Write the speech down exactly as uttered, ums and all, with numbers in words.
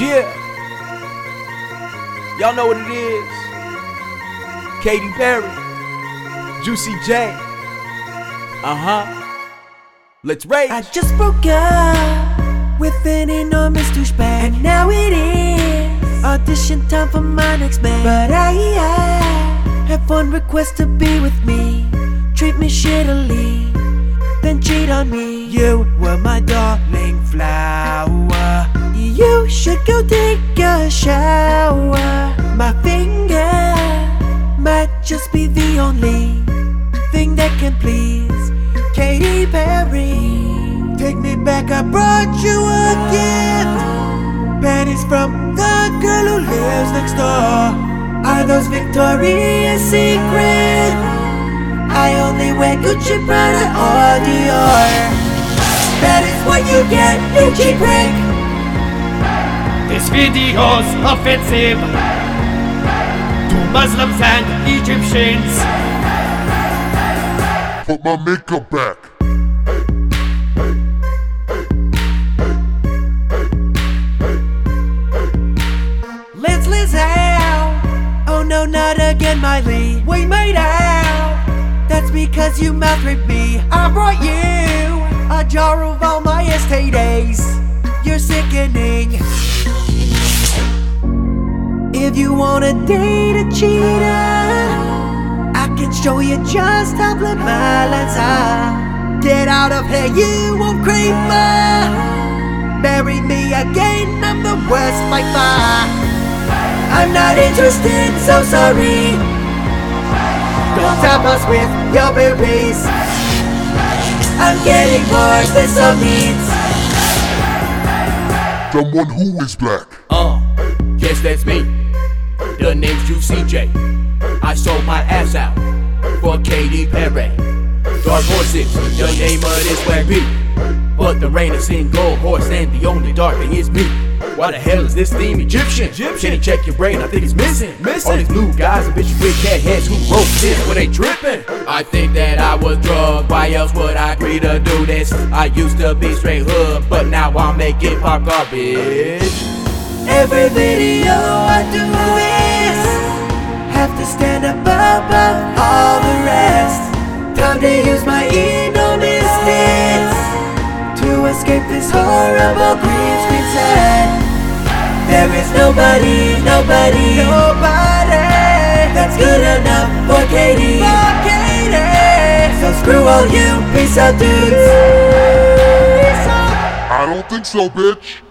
Yeah, y'all know what it is. Katy Perry, Juicy J. Uh-huh. Let's rage. I just broke up with an enormous douchebag, and now it is audition time for my next man. But I, I have one request to be with me. Treat me shittily, then cheat on me. You were my darling flower. You should go take a shower. My finger might just be the only thing that can please Katy Perry. Take me back, I brought you a gift. Panties from the girl who lives next door. Are those Victoria's Secret? I only wear Gucci, Prada or Dior. That is what you get, you cheap prick. This video's offensive to Muslims and Egyptians. Put my makeup back. Let's Liz out. Oh no, not again, Miley. We made out. That's because you mouth raped me. I brought you a jar of all my S T Ds. You're sickening. If you wanna date a cheater, I can show you just how blood my lines are. Get out of here, you old creeper. Marry me again, I'm the worst by far. I'm not interested, so sorry. Don't tap us with your boobies. I'm getting bored with some needs. Someone who is black. Uh, yes, that's me. The name's Juicy J. I sold my ass out for Katy Perry. Dark horses, the name of this swag beat. But the rain is in gold horse, and the only dark thing is me. Why the hell is this theme Egyptian? Egyptian? Can you check your brain? I think it's missing. Missing. All these blue guys and bitches with cat heads who wrote this, were they tripping? I think that I was drugged. Why else would I agree to do this? I used to be straight hood, but now I'm making pop garbage. Every video I do is have to stand above all the rest. Time to use my enormous tits to escape this horrible green screen set. There is nobody, nobody, nobody that's good enough for Katy. For Katy. So screw all you piece of dudes. I don't think so, bitch.